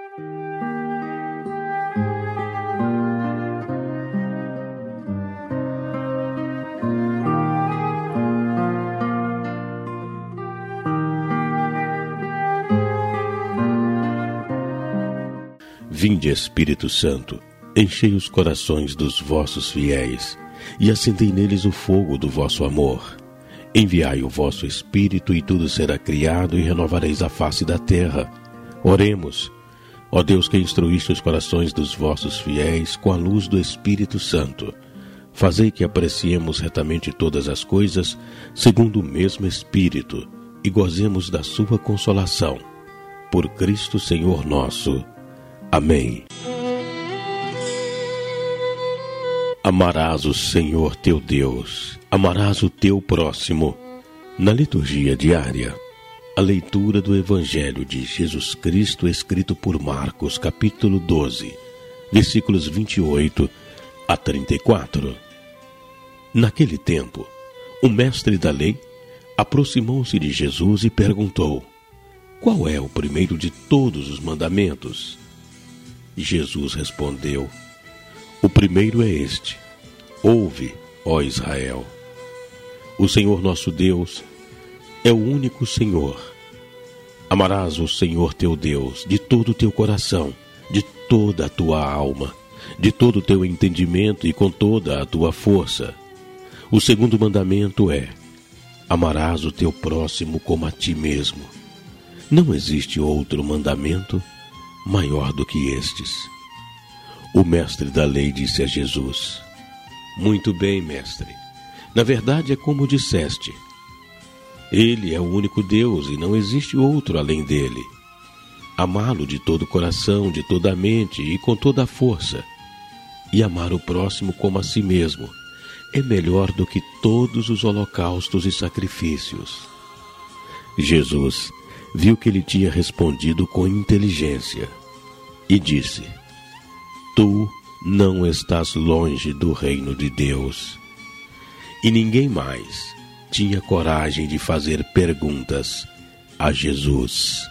Vinde, Espírito Santo, enchei os corações dos vossos fiéis e acendei neles o fogo do vosso amor. Enviai o vosso Espírito e tudo será criado e renovareis a face da terra. Oremos. Ó Deus, que instruíste os corações dos vossos fiéis com a luz do Espírito Santo, fazei que apreciemos retamente todas as coisas segundo o mesmo Espírito e gozemos da sua consolação. Por Cristo Senhor nosso. Amém. Amarás o Senhor teu Deus, amarás o teu próximo. Na liturgia diária, a leitura do Evangelho de Jesus Cristo escrito por Marcos, capítulo 12, versículos 28 a 34. Naquele tempo, o mestre da lei aproximou-se de Jesus e perguntou: qual é o primeiro de todos os mandamentos? Jesus respondeu: o primeiro é este: ouve, ó Israel. O Senhor nosso Deus é o único Senhor. Amarás o Senhor teu Deus de todo o teu coração, de toda a tua alma, de todo o teu entendimento e com toda a tua força. O segundo mandamento é: amarás o teu próximo como a ti mesmo. Não existe outro mandamento maior do que estes. O mestre da lei disse a Jesus: muito bem, mestre. Na verdade é como disseste. Ele é o único Deus e não existe outro além dele. Amá-lo de todo o coração, de toda a mente e com toda a força. E amar o próximo como a si mesmo é melhor do que todos os holocaustos e sacrifícios. Jesus viu que ele tinha respondido com inteligência e disse: tu não estás longe do reino de Deus. E ninguém mais tinha coragem de fazer perguntas a Jesus.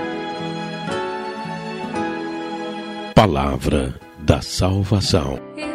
Palavra da salvação.